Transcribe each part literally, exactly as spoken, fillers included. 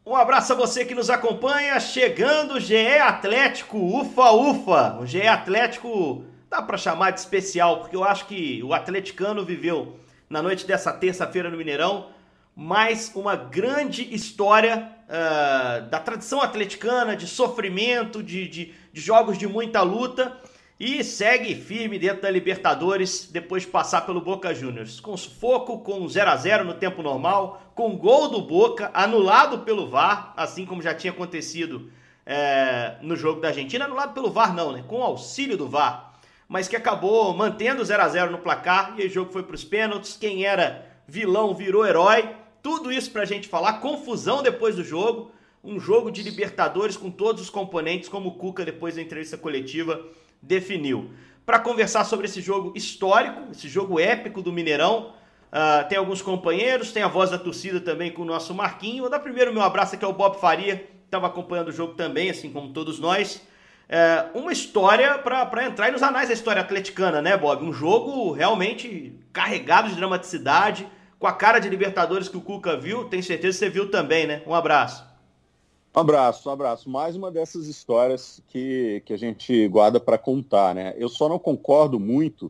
Um abraço a você que nos acompanha, chegando o G E Atlético, ufa, ufa, o G E Atlético dá para chamar de especial, porque eu acho que o atleticano viveu na noite dessa terça-feira no Mineirão mais uma grande história uh, da tradição atleticana, de sofrimento, de, de, de jogos de muita luta, e segue firme dentro da Libertadores depois de passar pelo Boca Juniors. Com sufoco, com zero a zero no tempo normal, com gol do Boca anulado pelo V A R, assim como já tinha acontecido é, no jogo da Argentina. Anulado pelo V A R não, né? Com auxílio do V A R. Mas que acabou mantendo zero a zero no placar e o jogo foi para os pênaltis. Quem era vilão virou herói. Tudo isso pra gente falar. Confusão depois do jogo. Um jogo de Libertadores com todos os componentes, como o Cuca depois da entrevista coletiva definiu. Para conversar sobre esse jogo histórico, esse jogo épico do Mineirão, uh, tem alguns companheiros, tem a voz da torcida também com o nosso Marquinho. Vou dar primeiro meu abraço aqui ao Bob Faria, que estava acompanhando o jogo também, assim como todos nós. Uh, uma história para entrar nos anais da história atleticana, né, Bob? Um jogo realmente carregado de dramaticidade, com a cara de Libertadores que o Cuca viu. Tenho certeza que você viu também, né? Um abraço. Um abraço, um abraço. Mais uma dessas histórias que, que a gente guarda para contar, né? Eu só não concordo muito,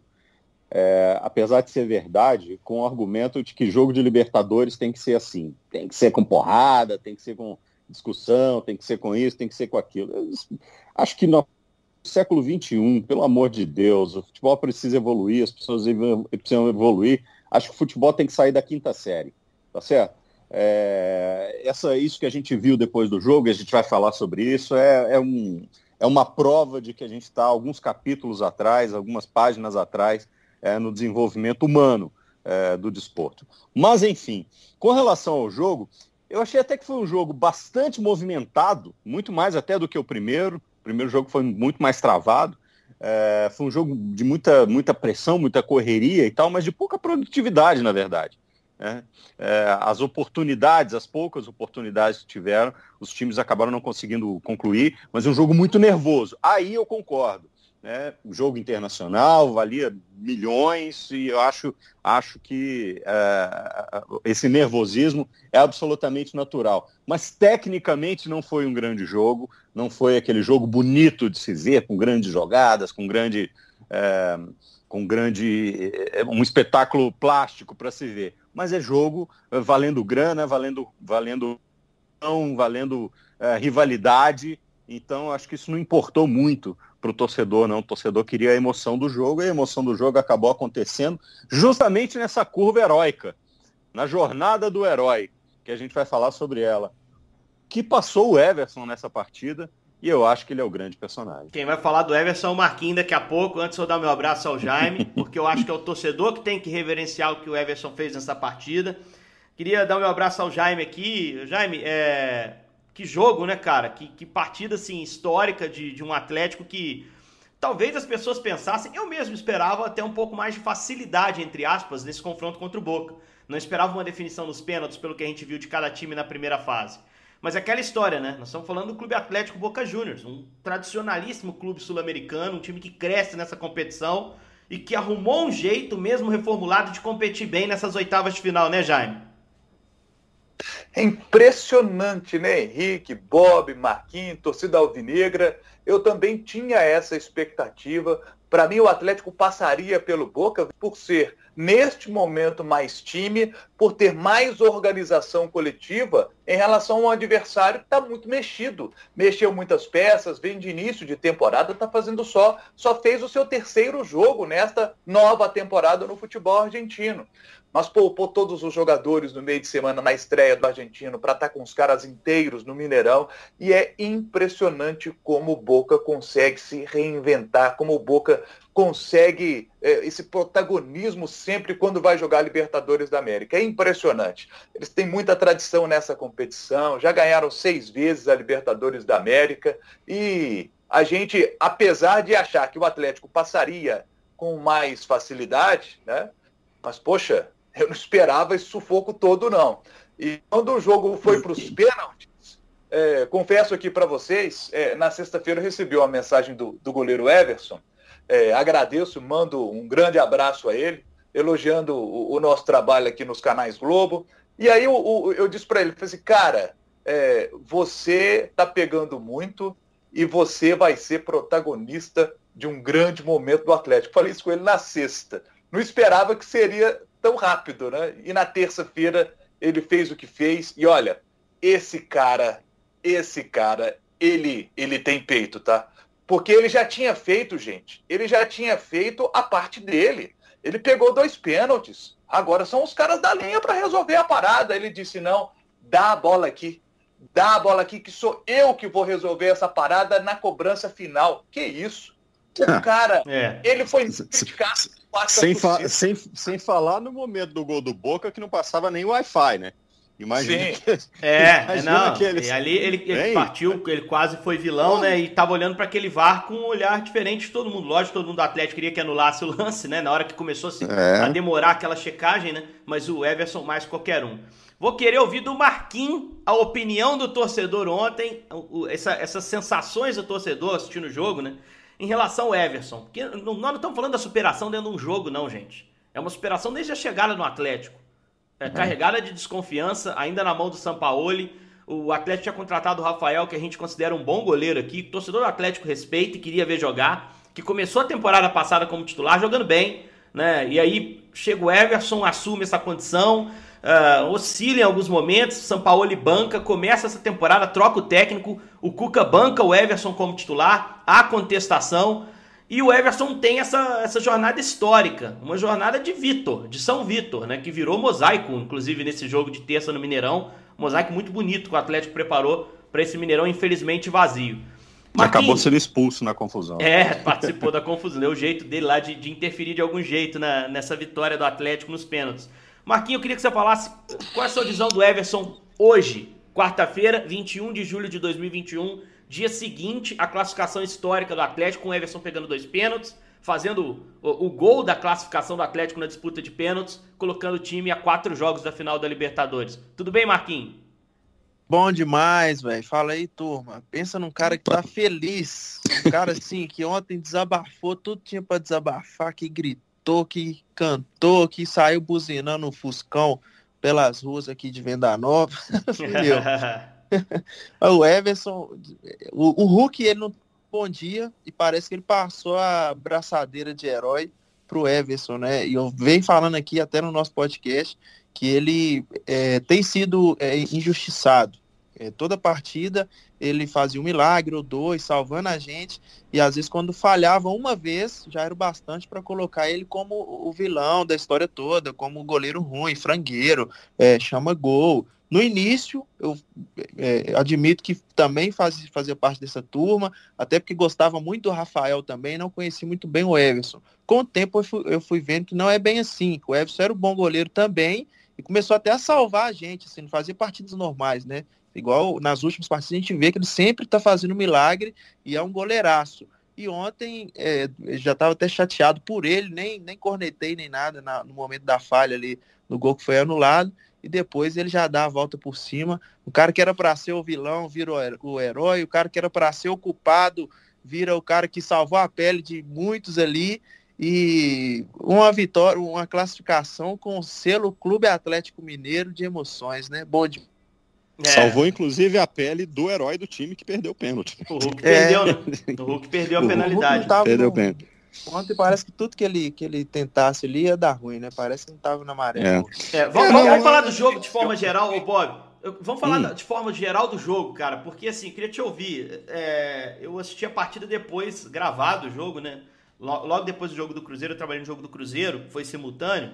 é, apesar de ser verdade, com o argumento de que jogo de Libertadores tem que ser assim. Tem que ser com porrada, tem que ser com discussão, tem que ser com isso, tem que ser com aquilo. Eu acho que no século vinte e um, pelo amor de Deus, o futebol precisa evoluir, as pessoas precisam evoluir. Acho que o futebol tem que sair da quinta série, tá certo? É, essa, isso que a gente viu depois do jogo, e a gente vai falar sobre isso, é, é, um, é uma prova de que a gente está alguns capítulos atrás, algumas páginas atrás, é, no desenvolvimento humano é, do desporto. Mas, enfim, com relação ao jogo, eu achei até que foi um jogo bastante movimentado, muito mais até do que o primeiro. O primeiro jogo foi muito mais travado. É, foi um jogo de muita, muita pressão, muita correria e tal, mas de pouca produtividade, na verdade. É, é, as oportunidades, as poucas oportunidades que tiveram, os times acabaram não conseguindo concluir, mas é um jogo muito nervoso. Aí eu concordo, né? O jogo internacional valia milhões e eu acho, acho que é, esse nervosismo é absolutamente natural, mas tecnicamente não foi um grande jogo, não foi aquele jogo bonito de se ver, com grandes jogadas, com grande, é, com grande um espetáculo plástico para se ver. Mas é jogo valendo grana, valendo, valendo, valendo é, rivalidade. Então, acho que isso não importou muito para o torcedor, não. O torcedor queria a emoção do jogo, e a emoção do jogo acabou acontecendo justamente nessa curva heróica, na jornada do herói, que a gente vai falar sobre ela, que passou o Everson nessa partida, e eu acho que ele é o grande personagem. Quem vai falar do Everson é o Marquinhos daqui a pouco. Antes eu dar meu abraço ao Jaime, porque eu acho que é o torcedor que tem que reverenciar o que o Everson fez nessa partida. Queria dar meu abraço ao Jaime aqui. Jaime, é... que jogo, né, cara? Que, que partida, assim, histórica de, de um Atlético que talvez as pessoas pensassem... Eu mesmo esperava até um pouco mais de facilidade, entre aspas, nesse confronto contra o Boca. Não esperava uma definição nos pênaltis, pelo que a gente viu de cada time na primeira fase. Mas é aquela história, né? Nós estamos falando do Clube Atlético Boca Juniors, um tradicionalíssimo clube sul-americano, um time que cresce nessa competição e que arrumou um jeito, mesmo reformulado, de competir bem nessas oitavas de final, né, Jaime? É impressionante, né, Henrique, Bob, Marquinhos, torcida alvinegra. Eu também tinha essa expectativa. Para mim, o Atlético passaria pelo Boca por ser, neste momento, mais time, por ter mais organização coletiva em relação a um adversário que está muito mexido. Mexeu muitas peças, vem de início de temporada, está fazendo só, só fez o seu terceiro jogo nesta nova temporada no futebol argentino. Mas poupou todos os jogadores no meio de semana na estreia do argentino para estar com os caras inteiros no Mineirão. E é impressionante como o Boca consegue se reinventar, como o Boca consegue é, esse protagonismo sempre quando vai jogar Libertadores da América. É impressionante. Eles têm muita tradição nessa competição, já ganharam seis vezes a Libertadores da América. E a gente, apesar de achar que o Atlético passaria com mais facilidade, né? Mas, poxa, eu não esperava esse sufoco todo, não. E quando o jogo foi para os pênaltis, é, confesso aqui para vocês, é, na sexta-feira eu recebi uma mensagem do, do goleiro Everson, é, agradeço, mando um grande abraço a ele, elogiando o, o nosso trabalho aqui nos canais Globo. E aí eu, eu, eu disse para ele, falei assim, cara, é, você tá pegando muito e você vai ser protagonista de um grande momento do Atlético. Falei isso com ele na sexta. Não esperava que seria tão rápido, né? E na terça-feira ele fez o que fez. E olha, esse cara, esse cara, ele, ele tem peito, tá? Porque ele já tinha feito, gente, ele já tinha feito a parte dele. Ele pegou dois pênaltis. Agora são os caras da linha para resolver a parada. Ele disse, não, dá a bola aqui. Dá a bola aqui que sou eu que vou resolver essa parada na cobrança final. Que isso? O cara, é. ele foi criticado. Sem, fa sem, sem falar no momento do gol do Boca que não passava nem Wi-Fi, né? Imagina. Que, é, imagina não. Aqueles... Ali ele, ele partiu, ele quase foi vilão, oh. né? E tava olhando para aquele V A R com um olhar diferente de todo mundo. Lógico, todo mundo do Atlético queria que anulasse o lance, né? Na hora que começou a, se, é. a demorar aquela checagem, né? Mas o Everson mais qualquer um. Vou querer ouvir do Marquinhos a opinião do torcedor ontem, essa, essas sensações do torcedor assistindo o jogo, né? Em relação ao Everson. Porque nós não estamos falando da superação dentro de um jogo, não, gente. É uma superação desde a chegada no Atlético. É, uhum. Carregada de desconfiança, ainda na mão do Sampaoli. O Atlético tinha contratado o Rafael, que a gente considera um bom goleiro aqui. O torcedor do Atlético respeita e queria ver jogar. Que começou a temporada passada como titular, jogando bem, né? E aí chega o Everson, assume essa condição. Uh, oscila em alguns momentos, Sampaoli banca, começa essa temporada, troca o técnico, o Cuca banca o Everson como titular, há contestação, e o Everson tem essa, essa jornada histórica, uma jornada de Vitor, de São Vitor, né, que virou mosaico, inclusive nesse jogo de terça no Mineirão, um mosaico muito bonito que o Atlético preparou para esse Mineirão infelizmente vazio. Marquinhos, acabou sendo expulso na confusão. É, participou da confusão, é o jeito dele lá de, de interferir de algum jeito na, nessa vitória do Atlético nos pênaltis. Marquinhos, eu queria que você falasse qual é a sua visão do Everson hoje, quarta-feira, vinte e um de julho de dois mil e vinte e um, dia seguinte à classificação histórica do Atlético, com o Everson pegando dois pênaltis, fazendo o, o gol da classificação do Atlético na disputa de pênaltis, colocando o time a quatro jogos da final da Libertadores. Tudo bem, Marquinhos? Bom demais, velho. Fala aí, turma. Pensa num cara que tá feliz. Um cara assim, que ontem desabafou, tudo tinha pra desabafar, que gritou. que cantou, que saiu buzinando o Fuscão pelas ruas aqui de Venda Nova. O Everson, o, o Hulk, ele não bom dia e parece que ele passou a braçadeira de herói pro Everson, né? E eu venho falando aqui até no nosso podcast que ele é, tem sido é, injustiçado. É, toda partida ele fazia um milagre ou dois, salvando a gente, e às vezes quando falhava uma vez, já era o bastante para colocar ele como o vilão da história toda, como o goleiro ruim, frangueiro, é, chama gol. No início, eu é, admito que também faz, fazia parte dessa turma, até porque gostava muito do Rafael também, não conheci muito bem o Everson. Com o tempo eu fui, eu fui vendo que não é bem assim, que o Everson era um bom goleiro também, e começou até a salvar a gente, assim, não fazia partidas normais, né? Igual nas últimas partidas a gente vê que ele sempre está fazendo milagre e é um goleiraço. E ontem é, já estava até chateado por ele, nem, nem cornetei nem nada na, no momento da falha ali, no gol que foi anulado. E depois ele já dá a volta por cima. O cara que era para ser o vilão vira o herói, o cara que era para ser o culpado vira o cara que salvou a pele de muitos ali. E uma vitória, uma classificação com o selo Clube Atlético Mineiro de emoções, né? Bom de É. Salvou, inclusive, a pele do herói do time que perdeu o pênalti. O Hulk é. perdeu, né? O Hulk perdeu a o penalidade. Perdeu o pênalti. Ontem parece que tudo que ele, que ele tentasse ali ia dar ruim, né? Parece que não estava na maré. É. É, vamos, vamos, vamos falar do jogo de forma geral, ô Bob. Vamos falar hum. de forma geral do jogo, cara. Porque, assim, queria te ouvir. É, eu assisti a partida depois, gravado o jogo, né? Logo depois do jogo do Cruzeiro, eu trabalhei no jogo do Cruzeiro, foi simultâneo.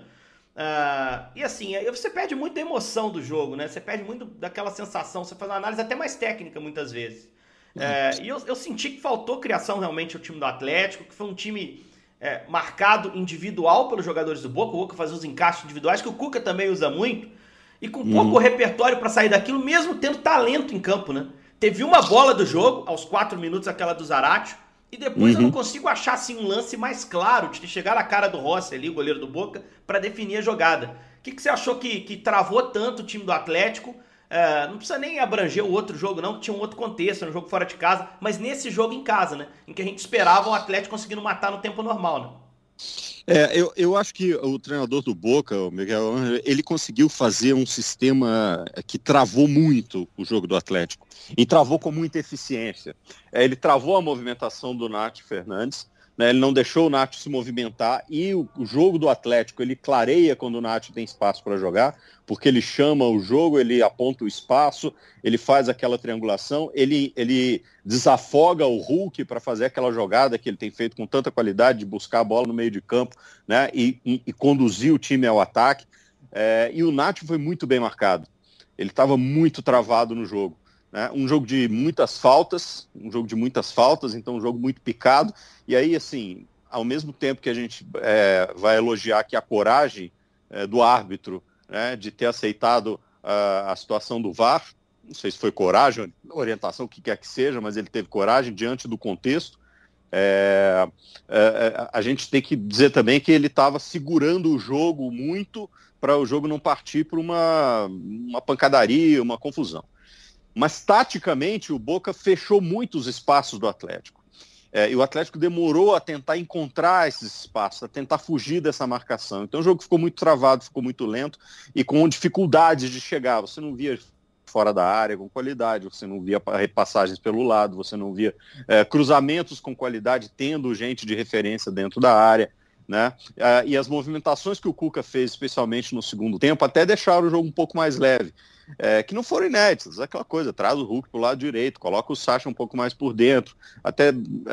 Uh, e assim, você perde muito da emoção do jogo, né? Você perde muito daquela sensação, você faz uma análise até mais técnica muitas vezes. Uh, e eu, eu senti que faltou criação realmente ao time do Atlético, que foi um time é, marcado individual pelos jogadores do Boca. O Boca fazia os encaixes individuais, que o Cuca também usa muito, e com pouco uhum. repertório para sair daquilo, mesmo tendo talento em campo, né? Teve uma bola do jogo, aos quatro minutos, aquela do Zarate. E depois uhum. eu não consigo achar assim, um lance mais claro de chegar na cara do Rossi ali, o goleiro do Boca, para definir a jogada. O que, que você achou que, que travou tanto o time do Atlético? Uh, não precisa nem abranger o outro jogo não, que tinha um outro contexto, um jogo fora de casa, mas nesse jogo em casa, né? Em que a gente esperava o Atlético conseguindo matar no tempo normal, né? É, eu, eu acho que o treinador do Boca, o Miguel Ángel, ele conseguiu fazer um sistema que travou muito o jogo do Atlético. E travou com muita eficiência. É, ele travou a movimentação do Nacho Fernandes, né, ele não deixou o Nacho se movimentar, e o, o jogo do Atlético, ele clareia quando o Nacho tem espaço para jogar, porque ele chama o jogo, ele aponta o espaço, ele faz aquela triangulação, ele, ele desafoga o Hulk para fazer aquela jogada que ele tem feito com tanta qualidade, de buscar a bola no meio de campo, né, e, e, e conduzir o time ao ataque. É, e o Nacho foi muito bem marcado. Ele estava muito travado no jogo. Né? Um jogo de muitas faltas, um jogo de muitas faltas, então um jogo muito picado. E aí, assim, ao mesmo tempo que a gente é, vai elogiar aqui a coragem é, do árbitro, né, de ter aceitado uh, a situação do V A R, não sei se foi coragem, orientação, o que quer que seja, mas ele teve coragem diante do contexto. É, é, a gente tem que dizer também que ele estava segurando o jogo muito para o jogo não partir para uma, uma pancadaria, uma confusão. Mas, taticamente, o Boca fechou muito os espaços do Atlético. É, e o Atlético demorou a tentar encontrar esses espaços, a tentar fugir dessa marcação. Então, o jogo ficou muito travado, ficou muito lento e com dificuldades de chegar. Você não via fora da área com qualidade, você não via repassagens pelo lado, você não via é, cruzamentos com qualidade, tendo gente de referência dentro da área. Né? E as movimentações que o Cuca fez, especialmente no segundo tempo, até deixaram o jogo um pouco mais leve. É, que não foram inéditas, aquela coisa, traz o Hulk para o lado direito, coloca o Sacha um pouco mais por dentro, até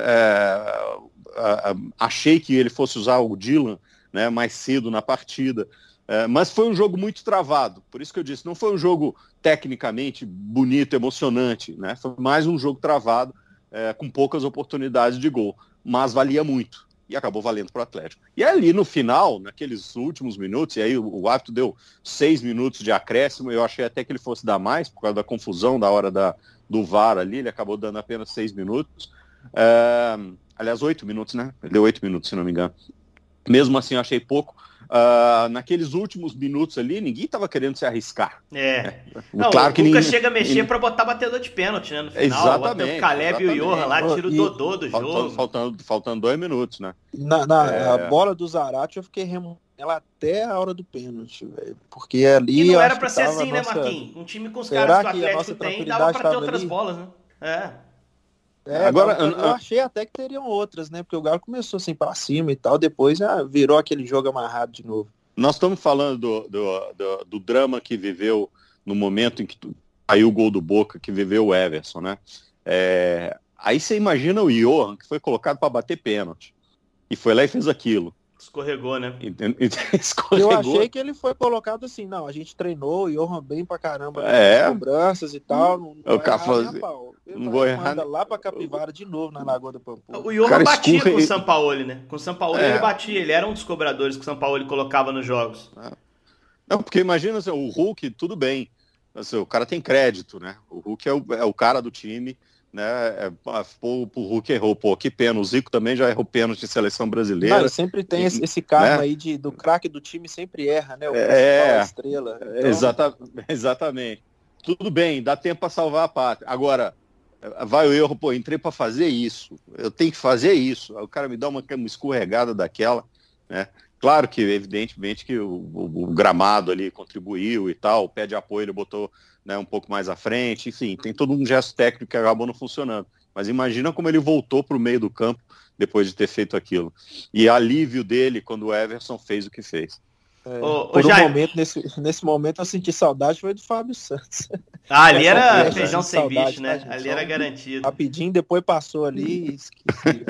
é, a, a, achei que ele fosse usar o Dylan, né, mais cedo na partida, é, mas foi um jogo muito travado, por isso que eu disse, não foi um jogo tecnicamente bonito, emocionante, né, foi mais um jogo travado, é, com poucas oportunidades de gol, mas valia muito. E acabou valendo para o Atlético. E ali no final, naqueles últimos minutos, e aí o, o árbitro deu seis minutos de acréscimo, eu achei até que ele fosse dar mais, por causa da confusão da hora da, do V A R ali, ele acabou dando apenas seis minutos. É, aliás, oito minutos, né? Ele deu oito minutos, se não me engano. Mesmo assim, eu achei pouco. Uh, naqueles últimos minutos ali, ninguém estava querendo se arriscar. É. é. Não, claro o que Cuca ninguém... chega a mexer para botar batedor de pênalti, né? No final, exatamente, o Caleb exatamente. e o Johan lá, tira o E... Dodô do faltando, jogo. Faltando, faltando dois minutos, né? Na, na é... a bola do Zarate, eu fiquei remoendo ela até a hora do pênalti, velho. Porque ali. E não era para ser assim, né, nossa... Marquinhos? Um time com os Será caras que o Atlético tem, dava para ter outras ali? bolas, né? É. É, Agora, eu, eu achei até que teriam outras, né? Porque o Galo começou assim para cima e tal, depois já virou aquele jogo amarrado de novo. Nós estamos falando do, do, do, do drama que viveu no momento em que saiu o gol do Boca, que viveu o Everson, né? É, aí você imagina o Johan, que foi colocado para bater pênalti, e foi lá e fez aquilo. Escorregou, né? Escorregou. Eu achei que ele foi colocado assim, não, a gente treinou o Johan bem pra caramba, é. Nas cobranças e tal, não, não o cara falou assim, não vou errar. Manda lá pra Capivara de novo na Lagoa do Pampulha. O Johan batia escorre... com o Sampaoli, né? Com o Sampaoli é. ele batia, ele era um dos cobradores que o Sampaoli colocava nos jogos. Não, porque imagina, assim, o Hulk, tudo bem, assim, o cara tem crédito, né? O Hulk é o, é o cara do time, né? É, pô, o Hulk errou, pô, que pena. O Zico também já errou pênalti de seleção brasileira. Não, sempre tem esse, esse karma, né? Aí de, do craque do time sempre erra, né? O é, estrela. Então... Exata, exatamente. Tudo bem, dá tempo para salvar a pátria. Agora, vai o erro, pô, entrei para fazer isso, eu tenho que fazer isso. Aí o cara me dá uma, uma escorregada daquela, né? Claro que, evidentemente, que o, o, o gramado ali contribuiu e tal, o pé de apoio ele botou, né, um pouco mais à frente, enfim, tem todo um gesto técnico que acabou não funcionando. Mas imagina como ele voltou para o meio do campo depois de ter feito aquilo. E alívio dele quando o Everson fez o que fez. É, ô, por ô, um momento, nesse, nesse momento eu senti saudade, foi do Fábio Santos. Ah, ali era feijão sem saudade, bicho, né? Tá, ali era garantido. Rapidinho, depois passou ali e esqueci.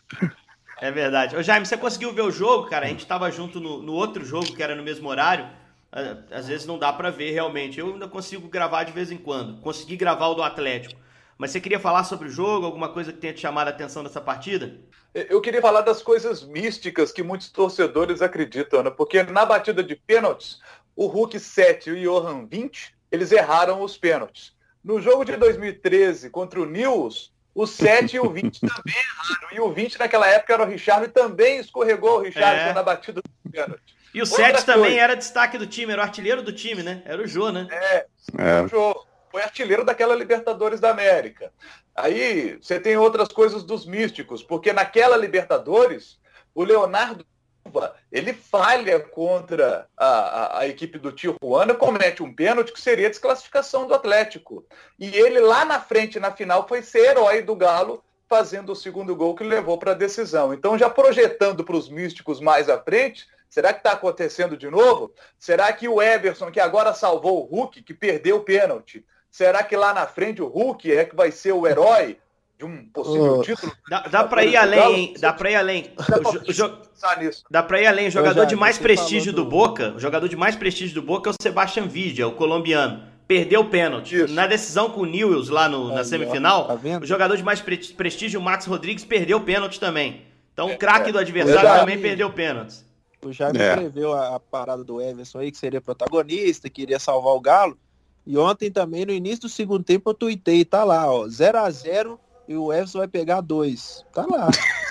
É verdade. Ô Jaime, você conseguiu ver o jogo, cara? A gente tava junto no, no outro jogo, que era no mesmo horário. Às vezes não dá pra ver realmente. Eu ainda consigo gravar de vez em quando. Consegui gravar o do Atlético. Mas você queria falar sobre o jogo? Alguma coisa que tenha te chamado a atenção dessa partida? Eu queria falar das coisas místicas que muitos torcedores acreditam, né? Porque na batida de pênaltis, o Hulk sete e o Johan vinte, eles erraram os pênaltis. No jogo de dois mil e treze contra o Nils, o sete e o vinte também erraram. E o vinte naquela época era o Richard e também escorregou o Richard é. na batida do pênalti. E o sete também era destaque do time, era o artilheiro do time, né? Era o Jô, né? É, é. o Jô. Foi artilheiro daquela Libertadores da América. Aí você tem outras coisas dos místicos, porque naquela Libertadores, o Leonardo ele falha contra a, a, a equipe do Tijuana, comete um pênalti que seria a desclassificação do Atlético. E ele lá na frente, na final, foi ser herói do Galo, fazendo o segundo gol que levou para a decisão. Então, já projetando para os místicos mais à frente, será que está acontecendo de novo? Será que o Everson, que agora salvou o Hulk, que perdeu o pênalti, será que lá na frente o Hulk é que vai ser o herói de um possível oh. título? Dá, dá para ir além, hein? Dá para ir além. O, jo, dá para ir além. O jogador de mais prestígio do Boca, o jogador de mais prestígio do Boca é o Sebastián Vidia, o colombiano. Perdeu o pênalti. Isso. Na decisão com o Newell's lá no, na semifinal, tá o jogador de mais prestígio, o Max Rodrigues, perdeu o pênalti também. Então o craque é, do adversário já, também perdeu o pênalti. O Jaime é. escreveu a, a parada do Everson aí, que seria protagonista, que iria salvar o Galo. E ontem também, no início do segundo tempo, eu tuitei, tá lá, ó, zero a zero e o Everson vai pegar dois. Tá lá.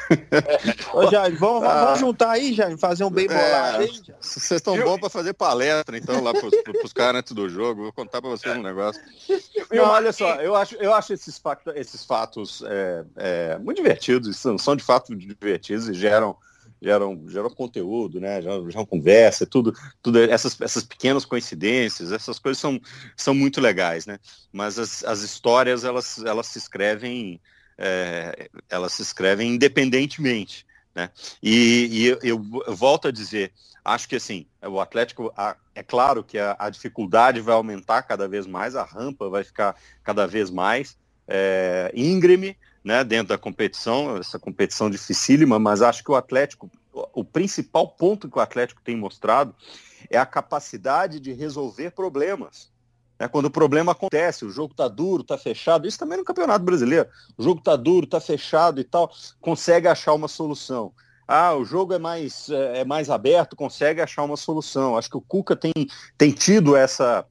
Ô, Jaime, vamos, ah. vamos juntar aí, Jaime, fazer um bem bolado é, aí. Vocês estão bons para fazer palestra, então, lá pros, pros caras antes do jogo. Vou contar para vocês um negócio. Não, olha só, eu acho, eu acho esses, factos, esses fatos é, é, muito divertidos, são, são de fato divertidos e geram, geram, geram conteúdo, né? Geram, geram conversa, tudo, tudo essas, essas pequenas coincidências, essas coisas são, são muito legais, né? Mas as, as histórias, elas, elas se escrevem... É, elas se escrevem independentemente, né? E, e eu, eu volto a dizer, acho que assim, o Atlético, a, é claro que a, a dificuldade vai aumentar cada vez mais, a rampa vai ficar cada vez mais é, íngreme, né, dentro da competição, essa competição dificílima, mas acho que o Atlético, o, o principal ponto que o Atlético tem mostrado é a capacidade de resolver problemas. É, quando o problema acontece, o jogo tá duro, tá fechado, isso também no Campeonato Brasileiro, o jogo tá duro, tá fechado e tal, consegue achar uma solução. Ah, o jogo é mais, é mais aberto, consegue achar uma solução. Acho que o Cuca tem, tem tido essa,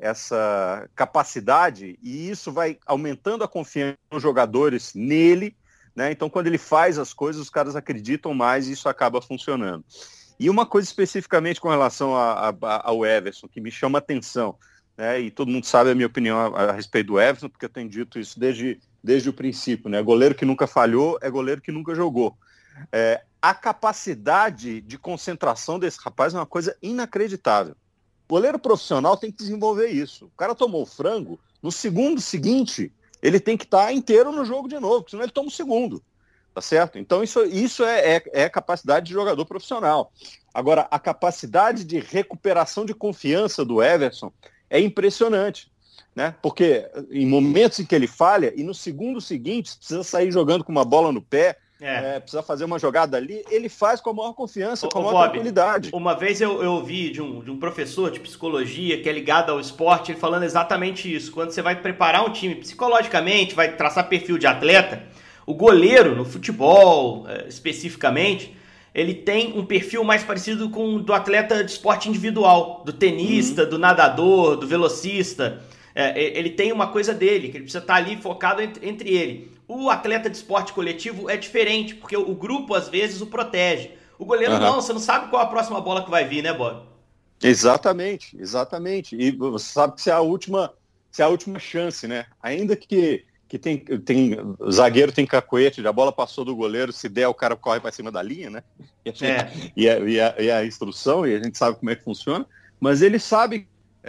essa capacidade e isso vai aumentando a confiança dos jogadores nele, né? Então, quando ele faz as coisas, os caras acreditam mais e isso acaba funcionando. E uma coisa especificamente com relação a, a, ao Everson, que me chama a atenção, né, e todo mundo sabe a minha opinião a, a respeito do Everson, porque eu tenho dito isso desde, desde o princípio, né? Goleiro que nunca falhou é goleiro que nunca jogou. É, a capacidade de concentração desse rapaz é uma coisa inacreditável. O goleiro profissional tem que desenvolver isso. O cara tomou o frango, no segundo seguinte, ele tem que estar inteiro no jogo de novo, senão ele toma o segundo. Tá certo? Então isso, isso é, é, é capacidade de jogador profissional. Agora, a capacidade de recuperação de confiança do Everson é impressionante, né? Porque em momentos em que ele falha, e no segundo seguinte, precisa sair jogando com uma bola no pé, é. É, precisa fazer uma jogada ali, ele faz com a maior confiança, ô, com a maior Bob, tranquilidade. Uma vez eu, eu ouvi de um, de um professor de psicologia que é ligado ao esporte, ele falando exatamente isso. Quando você vai preparar um time psicologicamente, vai traçar perfil de atleta, o goleiro, no futebol especificamente, ele tem um perfil mais parecido com o do atleta de esporte individual, do tenista, uhum. do nadador, do velocista. É, ele tem uma coisa dele, que ele precisa estar ali focado entre, entre ele. O atleta de esporte coletivo é diferente, porque o grupo, às vezes, o protege. O goleiro uhum. não, você não sabe qual a próxima bola que vai vir, né, Bob? Exatamente, exatamente. E você sabe que se é a última, se é a última chance, né? Ainda que... que tem, tem o zagueiro tem cacoete, a bola passou do goleiro, se der o cara corre para cima da linha, né? E a, gente, é. e, a, e, a, e a instrução, e a gente sabe como é que funciona, mas ele sabe,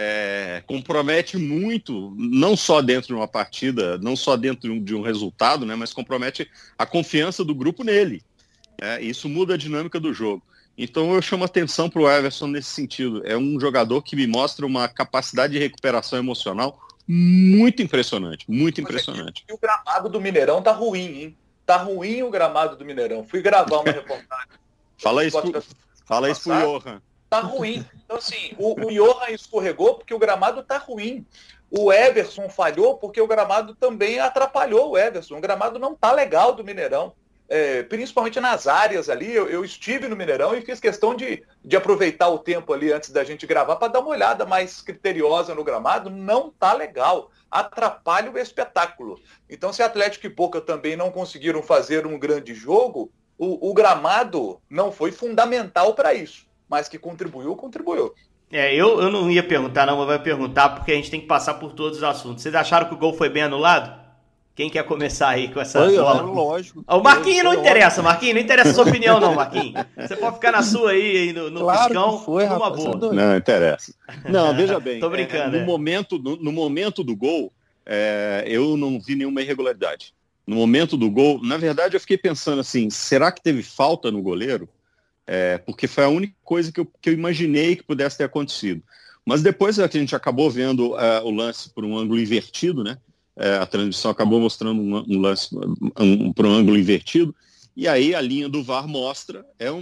é, compromete muito, não só dentro de uma partida, não só dentro de um, de um resultado, né? Mas compromete a confiança do grupo nele. Né? Isso muda a dinâmica do jogo. Então eu chamo atenção para o Everson nesse sentido. É um jogador que me mostra uma capacidade de recuperação emocional muito impressionante, muito impressionante. E o gramado do Mineirão tá ruim, hein? Tá ruim o gramado do Mineirão. Fui gravar uma reportagem. Fala isso, pro, fala isso pro Johan. Tá ruim. Então, assim, o, o Johan escorregou porque o gramado tá ruim. O Everson falhou porque o gramado também atrapalhou o Everson. O gramado não tá legal do Mineirão. É, principalmente nas áreas ali, eu, eu estive no Mineirão e fiz questão de, de aproveitar o tempo ali antes da gente gravar para dar uma olhada mais criteriosa no gramado. Não tá legal, atrapalha o espetáculo. Então, se Atlético e Boca também não conseguiram fazer um grande jogo, o, o gramado não foi fundamental para isso, mas que contribuiu, contribuiu. É, eu, eu não ia perguntar não, mas vai perguntar porque a gente tem que passar por todos os assuntos. Vocês acharam que o gol foi bem anulado? Quem quer começar aí com essa Oi, bola? Lógico. O Marquinhos não Foi interessa, Marquinhos, não interessa a sua opinião não, Marquinhos. Você pode ficar na sua aí, aí no, no Claro piscão, que foi, numa rapaz, boa. você é Não, interessa. Não, veja bem. Tô brincando, é, no, é. momento, no, no momento do gol, é, eu não vi nenhuma irregularidade. No momento do gol, na verdade, eu fiquei pensando assim, será que teve falta no goleiro? É, porque foi a única coisa que eu, que eu imaginei que pudesse ter acontecido. Mas depois a gente acabou vendo uh, o lance por um ângulo invertido, né? É, a transmissão acabou mostrando um, um lance um, por um ângulo invertido, e aí a linha do V A R mostra, é um,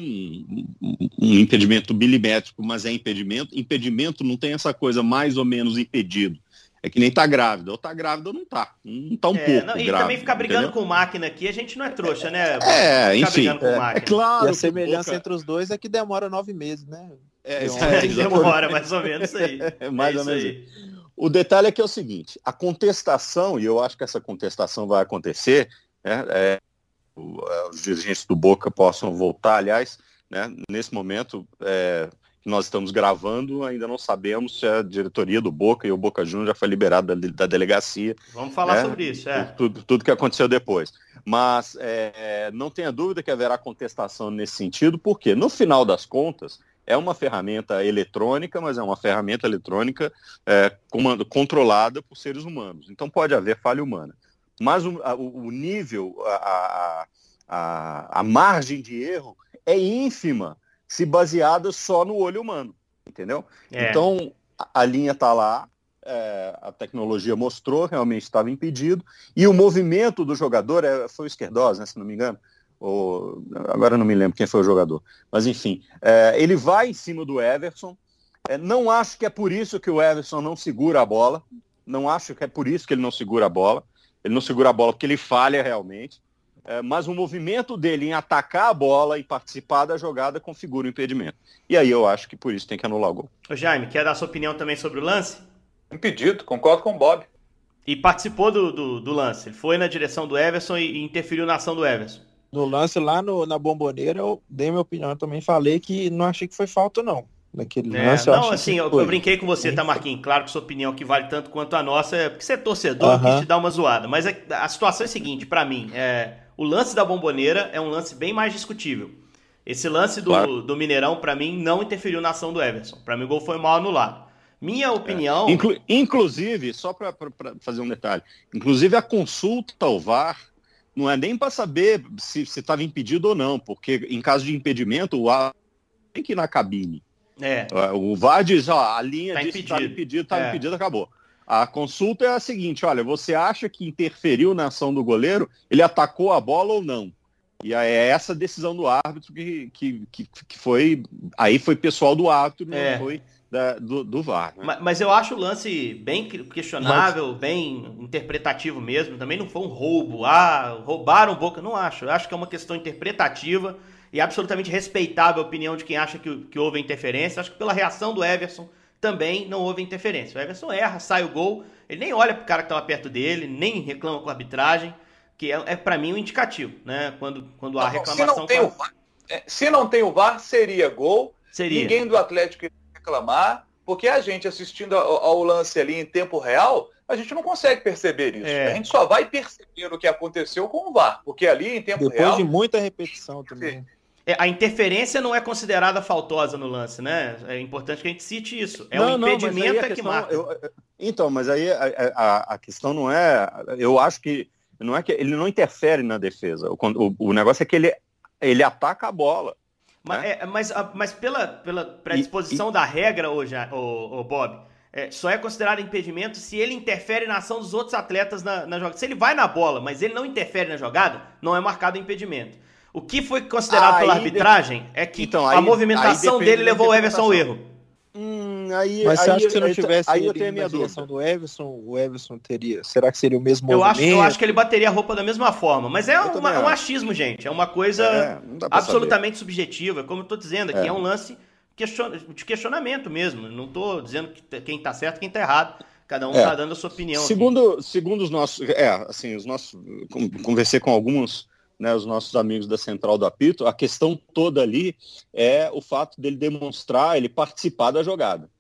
um, um impedimento milimétrico, mas é impedimento. Impedimento não tem essa coisa mais ou menos impedido. É que nem tá grávida, ou tá grávida ou não tá. Não tá um É, pouco não, e grávida, também ficar brigando entendeu? com máquina aqui, a gente não é trouxa, né? É, Ficar enfim, brigando com é, máquina. é claro. E a que semelhança Boca- entre os dois é que demora nove meses, né? É, Então, é, Demora, mais ou menos isso aí. É mais é ou isso menos aí. O detalhe é que é o seguinte, a contestação, e eu acho que essa contestação vai acontecer, né, é, o- é, os dirigentes do Boca possam voltar, aliás, né, nesse momento é, que nós estamos gravando, ainda não sabemos se a diretoria do Boca e o Boca Juniors já foi liberado da, da delegacia. Vamos falar né, sobre isso, é. Tudo, tudo que aconteceu depois. Mas é, não tenha dúvida que haverá contestação nesse sentido, porque no final das contas, é uma ferramenta eletrônica, mas é uma ferramenta eletrônica é, comando, controlada por seres humanos. Então pode haver falha humana. Mas o, a, o nível, a, a, a margem de erro é ínfima se baseada só no olho humano. Entendeu? É. Então a, a linha está lá, é, a tecnologia mostrou, realmente estava impedido, e o movimento do jogador, é, foi o Esquerdós, né, se não me engano, ou, agora não me lembro quem foi o jogador, mas enfim, é, ele vai em cima do Everson, é, não acho que é por isso que o Everson não segura a bola, não acho que é por isso que ele não segura a bola, ele não segura a bola porque ele falha realmente, é, mas o movimento dele em atacar a bola e participar da jogada configura o impedimento, e aí eu acho que por isso tem que anular o gol. Ô Jaime, quer dar sua opinião também sobre o lance? Impedido, concordo com o Bob. E participou do, do, do lance, ele foi na direção do Everson e, e interferiu na ação do Everson. No lance lá no, na Bomboneira, eu dei minha opinião, eu também falei que não achei que foi falta, não. Naquele É, lance, eu não, achei assim, que eu, foi. eu brinquei com você, tá, Marquinhos? Claro que sua opinião que vale tanto quanto a nossa, é porque você é torcedor, Aham. quis te dar uma zoada. Mas a, a situação é a seguinte, pra mim, é, o lance da Bomboneira é um lance bem mais discutível. Esse lance do, Claro. do Mineirão, pra mim, não interferiu na ação do Everson. Pra mim, o gol foi mal anulado. Minha opinião... É. Inclu- inclusive, só para fazer um detalhe, inclusive a consulta ao V A R não é nem para saber se estava impedido ou não, porque em caso de impedimento, o V A R tem que ir na cabine. É, O V A R diz, ó, a linha Tá diz que estava impedido. impedido, estava É. impedido, acabou. A consulta é a seguinte, olha, você acha que interferiu na ação do goleiro, ele atacou a bola ou não? E aí é essa decisão do árbitro que, que, que, que foi, aí foi pessoal do árbitro, não É. foi da, do, do V A R. Né? ma- mas eu acho o lance bem questionável, bem interpretativo mesmo. Também não foi um roubo. Ah, roubaram Boca. Não acho. Eu acho que é uma questão interpretativa e absolutamente respeitável a opinião de quem acha que, que houve interferência. Acho que pela reação do Everson também não houve interferência. O Everson erra, sai o gol, ele nem olha pro cara que estava perto dele, nem reclama com a arbitragem, que é, é para mim um indicativo, né? Quando, quando há Não, reclamação... se, não tem o V A R, é, se não tem o V A R, seria gol. Seria. Ninguém do Atlético ia reclamar, porque a gente assistindo ao, ao lance ali em tempo real, a gente não consegue perceber isso. É. A gente só vai perceber o que aconteceu com o V A R, porque ali em tempo Depois real... de muita repetição também. É, a interferência não é considerada faltosa no lance, né? É importante que a gente cite isso. É Não, o não, mas aí impedimento a é que questão- marca. eu- eu- então, mas aí a, a- a questão não é. Eu acho que não é que ele não interfere na defesa. O, o, o negócio é que ele, ele ataca a bola. Mas, né? é, mas, a- mas pela, pela predisposição da regra, ô, Já- ô, ô, Bob, é, só é considerado impedimento se ele interfere na ação dos outros atletas na, na jogada. Se ele vai na bola, mas ele não interfere na jogada, não é marcado impedimento. O que foi considerado Aí pela de- arbitragem é que Então, a aí- movimentação aí dele depende da levou o Everson ao erro. Hum, aí, Mas você aí- acha que se não aí- tivesse aí eu ele tenho a na minha direção dúvida. do Everson, o Everson teria... Será que seria o mesmo Eu acho, movimento? eu acho que ele bateria a roupa da mesma forma. Mas é Eu uma- também um acho. achismo, gente. É uma coisa É, não dá pra absolutamente subjetiva. Como eu tô dizendo aqui, é, É. um lance question- de questionamento mesmo. Não tô dizendo que quem tá certo e quem tá errado. Cada um É. tá dando a sua opinião. aqui. Segundo, segundo os nossos, é, assim, os nossos, con- conversei com alguns, né, os nossos amigos da Central do Apito, a questão toda ali é o fato dele demonstrar, ele participar da jogada.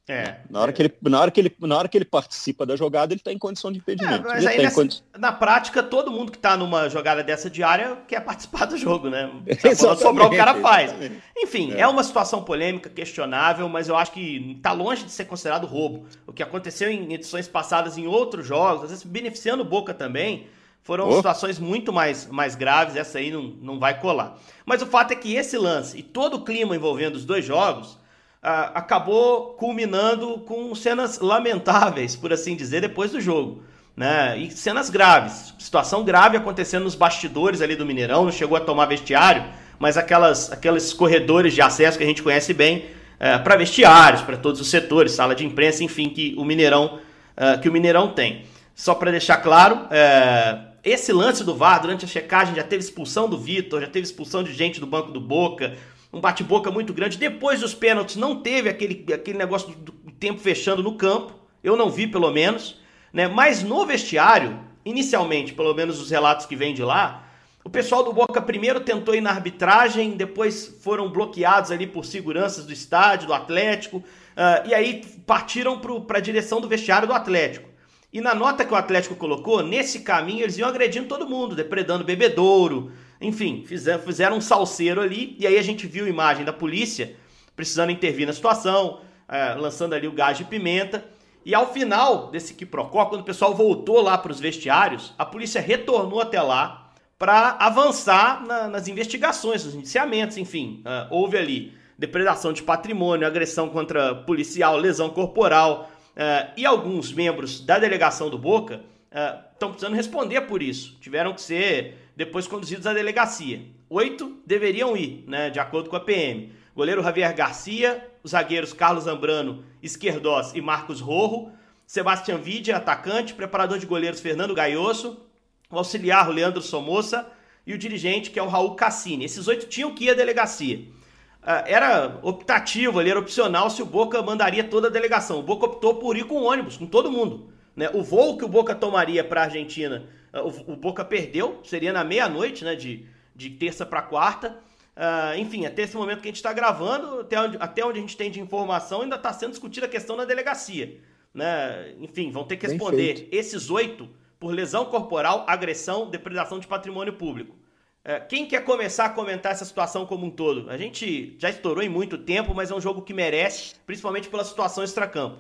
É. Na hora, que ele, na, hora que ele, na hora que ele participa da jogada, ele está em condição de impedimento. É, mas ele aí tá nessa, condi... na prática, todo mundo que está numa jogada dessa diária quer participar do jogo, né? Se a bola sobrar, o cara faz. Exatamente. Enfim, é. é uma situação polêmica, questionável, mas eu acho que está longe de ser considerado roubo. O que aconteceu em edições passadas em outros jogos, às vezes beneficiando o Boca também, foram oh. situações muito mais, mais graves, essa aí não, não vai colar. Mas o fato é que esse lance e todo o clima envolvendo os dois jogos Uh, acabou culminando com cenas lamentáveis, por assim dizer, depois do jogo, né? E cenas graves, situação grave acontecendo nos bastidores ali do Mineirão, não chegou a tomar vestiário, mas aquelas, aqueles corredores de acesso que a gente conhece bem, uh, para vestiários, para todos os setores, sala de imprensa, enfim, que o Mineirão, uh, que o Mineirão tem. Só para deixar claro, uh, esse lance do V A R, durante a checagem, já teve expulsão do Vitor, já teve expulsão de gente do banco do Boca, um bate-boca muito grande. Depois dos pênaltis não teve aquele, aquele negócio do tempo fechando no campo, eu não vi pelo menos, né? Mas no vestiário, inicialmente, pelo menos os relatos que vêm de lá, o pessoal do Boca primeiro tentou ir na arbitragem, depois foram bloqueados ali por seguranças do estádio, do Atlético, uh, e aí partiram para a direção do vestiário do Atlético. E na nota que o Atlético colocou, nesse caminho eles iam agredindo todo mundo, depredando bebedouro, enfim, fizeram, fizeram um salseiro ali, e aí a gente viu a imagem da polícia precisando intervir na situação, é, lançando ali o gás de pimenta, e ao final desse quiprocó, quando o pessoal voltou lá para os vestiários, a polícia retornou até lá para avançar na, nas investigações, nos indiciamentos, enfim, é, houve ali depredação de patrimônio, agressão contra policial, lesão corporal, é, e alguns membros da delegação do Boca estão é, precisando responder por isso, tiveram que ser depois conduzidos à delegacia. Oito deveriam ir, né, de acordo com a P M. Goleiro Javier Garcia, os zagueiros Carlos Zambrano, Esquerdós e Marcos Rojo, Sebastião Vidia, atacante, preparador de goleiros Fernando Gaioso, o auxiliar o Leandro Somoza e o dirigente, que é o Raul Cassini. Esses oito tinham que ir à delegacia. Uh, era optativo ali, era opcional se o Boca mandaria toda a delegação. O Boca optou por ir com ônibus, com todo mundo, né? O voo que o Boca tomaria para a Argentina, O, o Boca perdeu, seria na meia-noite, né, de, de terça para quarta. Uh, enfim, até esse momento que a gente está gravando, até onde, até onde a gente tem de informação, ainda está sendo discutida a questão na delegacia, né? Enfim, vão ter que responder esses oito por lesão corporal, agressão, depredação de patrimônio público. Uh, quem quer começar a comentar essa situação como um todo? A gente já estourou em muito tempo, mas é um jogo que merece, principalmente pela situação extracampo.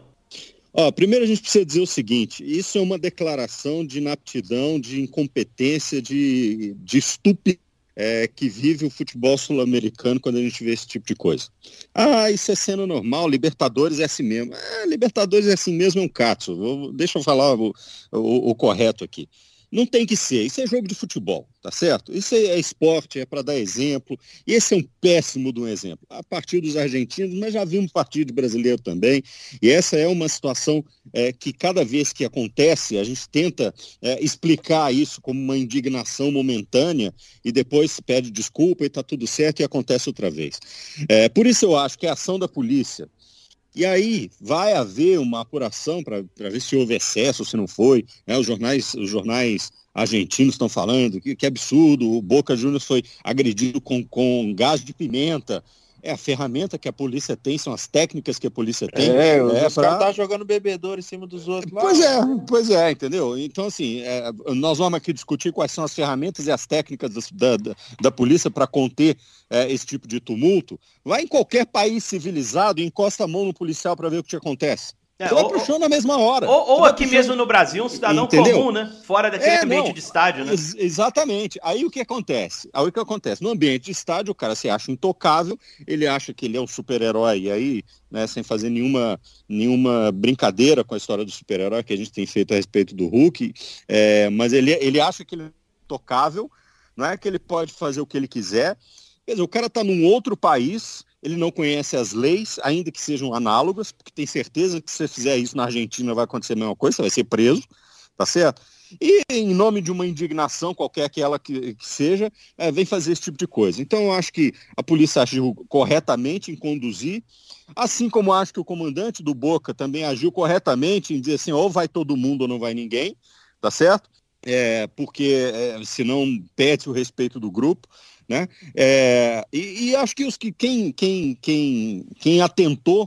Ó, primeiro a gente precisa dizer o seguinte, isso é uma declaração de inaptidão, de incompetência, de, de estupidez é, que vive o futebol sul-americano quando a gente vê esse tipo de coisa. Ah, isso é cena normal, Libertadores é assim mesmo. É, Libertadores é assim mesmo, é um cato. Vou, deixa eu falar o, o, o correto aqui. Não tem que ser, isso é jogo de futebol, tá certo? Isso é esporte, é para dar exemplo, e esse é um péssimo de um exemplo. A partir dos argentinos, mas já vimos partido de brasileiro também, e essa é uma situação é, que cada vez que acontece, a gente tenta é, explicar isso como uma indignação momentânea, e depois pede desculpa e está tudo certo e acontece outra vez. É, por isso eu acho que a ação da polícia, e aí vai haver uma apuração para ver se houve excesso, se não foi, né? Os jornais, os jornais argentinos estão falando que, que absurdo, o Boca Juniors foi agredido com, com gás de pimenta. É a ferramenta que a polícia tem, são as técnicas que a polícia tem. É, é os pra... caras tá jogando bebedouro em cima dos outros. Pois é, pois é, entendeu? Então, assim, é, nós vamos aqui discutir quais são as ferramentas e as técnicas da, da, da polícia para conter é, esse tipo de tumulto. Vai em qualquer país civilizado e encosta a mão no policial para ver o que te acontece. É, Você vai pro chão na mesma hora. Ou, ou aqui mesmo no Brasil, um cidadão Entendeu? comum, né? Fora daquele é, ambiente não, de estádio, né? Ex- exatamente. Aí o que acontece? Aí o que acontece? No ambiente de estádio, o cara se acha intocável, ele acha que ele é um super-herói, e aí, né, sem fazer nenhuma, nenhuma brincadeira com a história do super-herói que a gente tem feito a respeito do Hulk, é, mas ele, ele acha que ele é intocável, não é que ele pode fazer o que ele quiser. Quer dizer, o cara tá num outro país, ele não conhece as leis, ainda que sejam análogas, porque tem certeza que se você fizer isso na Argentina vai acontecer a mesma coisa, você vai ser preso, tá certo? E em nome de uma indignação, qualquer que ela que, que seja, é, vem fazer esse tipo de coisa. Então eu acho que a polícia agiu corretamente em conduzir, assim como acho que o comandante do Boca também agiu corretamente em dizer assim, ou vai todo mundo ou não vai ninguém, tá certo? É, porque é, senão perde o respeito do grupo. Né? É, e, e acho que, os que quem, quem, quem, quem atentou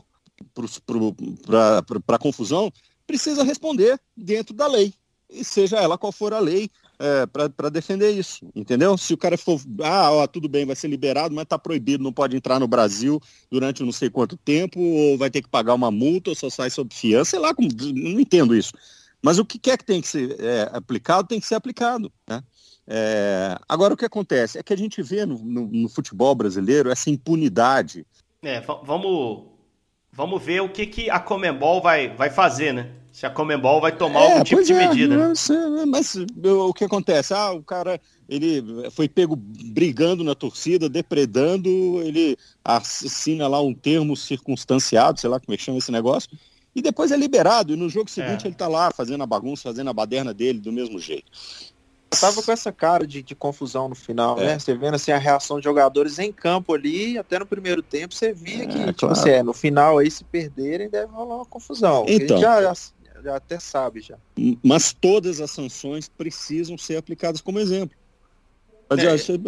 para a confusão, precisa responder dentro da lei, e seja ela qual for a lei, é, para defender isso, entendeu? Se o cara for, ah, ó, tudo bem, vai ser liberado, mas está proibido, não pode entrar no Brasil durante não sei quanto tempo, ou vai ter que pagar uma multa, ou só sai sob fiança, sei lá, como, não entendo isso. Mas o que quer que tem que ser é, aplicado, tem que ser aplicado, né? É, agora, o que acontece é que a gente vê no, no, no futebol brasileiro essa impunidade. É, vamos, vamos ver o que, que a Conmebol vai, vai fazer, né? Se a Conmebol vai tomar é, algum tipo de é, medida, né? Mas, mas o que acontece? Ah, o cara ele foi pego brigando na torcida, depredando, ele assina lá um termo circunstanciado, sei lá como é que chama esse negócio, e depois é liberado, e no jogo seguinte é. ele tá lá fazendo a bagunça, fazendo a baderna dele do mesmo jeito. Eu tava com essa cara de, de confusão no final, é. né? Você vendo assim a reação de jogadores em campo ali, até no primeiro tempo, você via que, é, tipo claro. assim, é, no final aí, se perderem, deve rolar uma confusão. Então, já, já, já até sabe já. Mas todas as sanções precisam ser aplicadas como exemplo. É.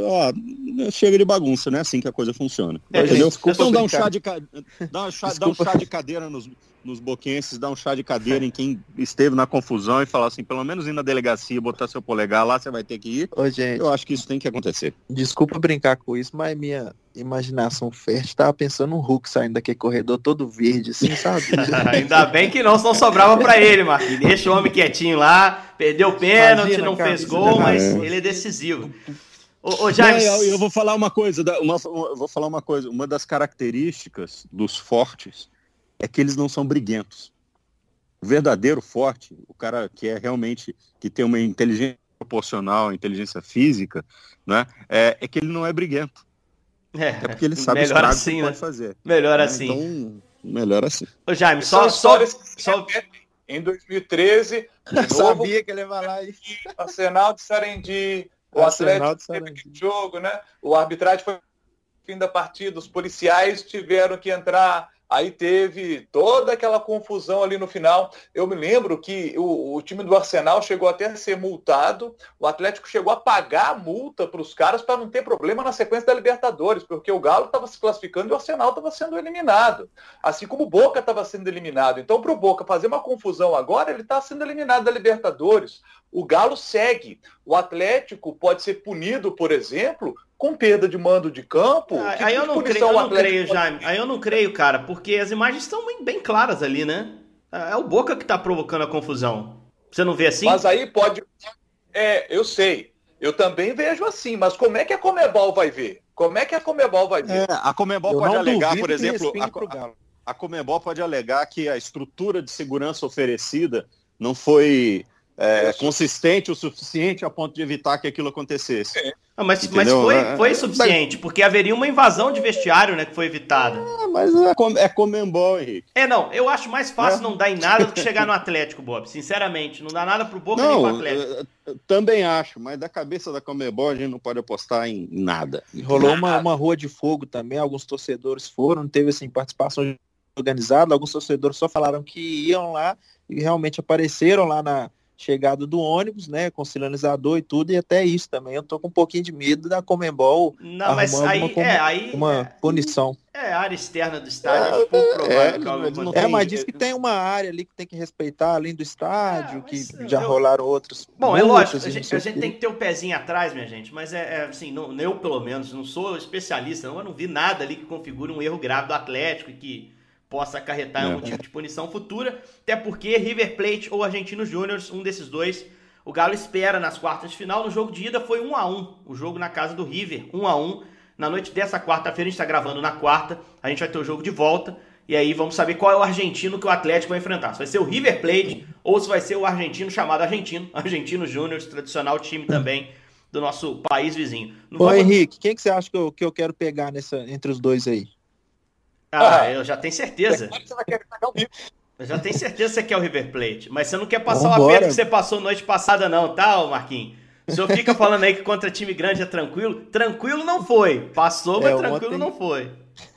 Ó, chega de bagunça, né? Assim que a coisa funciona. É, entendeu? Então dá um, chá de, dá, um chá, dá um chá de cadeira nos, nos boquenses, dá um chá de cadeira em quem esteve na confusão e falar assim, pelo menos ir na delegacia, botar seu polegar lá, você vai ter que ir. Ô, gente, eu acho que isso tem que acontecer. Desculpa brincar com isso, mas minha imaginação fértil tava pensando um Hulk saindo daquele corredor todo verde, assim, sabe? Ainda bem que não, senão sobrava pra ele, Marquinhos. Deixa o homem quietinho lá, perdeu o pênalti, Imagina, não cara, fez gol, mas é. ele é decisivo. Ô, ô, James... Não, eu, eu vou falar uma coisa, uma, eu vou falar uma coisa, uma das características dos fortes é que eles não são briguentos. O verdadeiro forte, o cara que é realmente, que tem uma inteligência proporcional, inteligência física, né, é, é que ele não é briguento. É, é porque ele sabe o estrago assim, que né? pode fazer. Melhor né? assim. Então, melhor assim. Ô, Jaime, só... só, só... Em dois mil e treze, eu novo, sabia que ele ia falar isso. Arsenal de Sarandi. O Atlético teve aquele jogo, né? O arbitragem foi no fim da partida, os policiais tiveram que entrar, aí teve toda aquela confusão ali no final. Eu me lembro que o, o time do Arsenal chegou até a ser multado, o Atlético chegou a pagar a multa para os caras para não ter problema na sequência da Libertadores, porque o Galo estava se classificando e o Arsenal estava sendo eliminado, assim como o Boca estava sendo eliminado. Então, para o Boca fazer uma confusão agora, ele está sendo eliminado da Libertadores. O Galo segue. O Atlético pode ser punido, por exemplo, com perda de mando de campo. Ah, aí eu não creio, eu não creio, Jaime. Aí eu não creio, cara, porque as imagens estão bem, bem claras ali, né? É o Boca que tá provocando a confusão. Você não vê assim? Mas aí pode... É, eu sei. Eu também vejo assim, mas como é que a Conmebol vai ver? Como é que a Conmebol vai ver? É, a Conmebol eu pode alegar, por exemplo... A, a, a Conmebol pode alegar que a estrutura de segurança oferecida não foi... É, consistente o suficiente a ponto de evitar que aquilo acontecesse. É. Ah, mas mas foi, foi suficiente, porque haveria uma invasão de vestiário, né, que foi evitada. Ah, mas é, é Conmebol, Henrique. É, não, eu acho mais fácil é. não dar em nada do que chegar no Atlético, Bob. Sinceramente, não dá nada pro Boca não, nem pro Atlético. Eu, eu também acho, mas da cabeça da Conmebol a gente não pode apostar em nada. Rolou uma, uma rua de fogo também, alguns torcedores foram, teve assim, participação organizada, alguns torcedores só falaram que iam lá e realmente apareceram lá na chegada do ônibus, né, com sinalizador e tudo, e até isso também. Eu tô com um pouquinho de medo da Conmebol não, mas aí, uma, é, aí, uma é, punição. É, a área externa do estádio, é, pouco provável é, que algo não É, mas diz que tem uma área ali que tem que respeitar, além do estádio, é, que já eu... rolaram outros. Bom, é lógico, a gente, a gente tem que ter o um pezinho atrás, minha gente, mas é, é assim, não, eu pelo menos, não sou especialista, não, eu não vi nada ali que configure um erro grave do Atlético e que possa acarretar em algum tipo de punição futura, até porque River Plate ou Argentinos Júnior, um desses dois, o Galo espera nas quartas de final. No jogo de ida foi um a um, o jogo na casa do River, um a um. Na noite dessa quarta-feira, a gente está gravando na quarta, a gente vai ter o jogo de volta, e aí vamos saber qual é o argentino que o Atlético vai enfrentar. Se vai ser o River Plate ou se vai ser o argentino chamado Argentino, Argentino Júnior, tradicional time também do nosso país vizinho. Não Ô vamos... Henrique, quem que você acha que eu, que eu quero pegar nessa, entre os dois aí? Ah, ah, eu já tenho certeza. Você vai querer pegar o River. Eu já tenho certeza que você quer o River Plate, mas você não quer passar Vambora. o aperto que você passou noite passada não, tá, Marquinhos? O senhor fica falando aí que contra time grande é tranquilo. Tranquilo não foi. Passou, mas é, tranquilo ontem... não foi.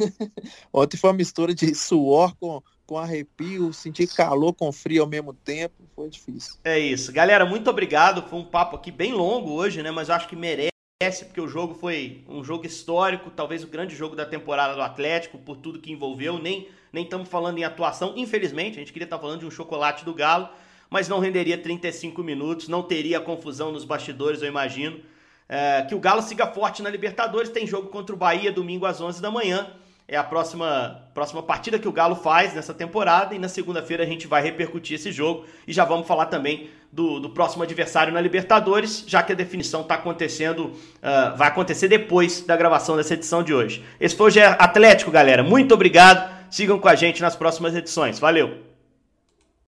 Ontem foi uma mistura de suor com, com arrepio, sentir calor com frio ao mesmo tempo. Foi difícil. É isso. Galera, muito obrigado. Foi um papo aqui bem longo hoje, né? Mas eu acho que merece, porque o jogo foi um jogo histórico, talvez o grande jogo da temporada do Atlético, por tudo que envolveu. Nem... nem estamos falando em atuação, infelizmente, a gente queria estar falando de um chocolate do Galo, mas não renderia trinta e cinco minutos, não teria confusão nos bastidores, eu imagino. É, que o Galo siga forte na Libertadores, tem jogo contra o Bahia domingo às onze da manhã, é a próxima, próxima partida que o Galo faz nessa temporada, e na segunda-feira a gente vai repercutir esse jogo e já vamos falar também do, do próximo adversário na Libertadores, já que a definição está acontecendo, uh, vai acontecer depois da gravação dessa edição de hoje. Esse foi o G E Atlético, galera. Muito obrigado. Sigam com a gente nas próximas edições. Valeu!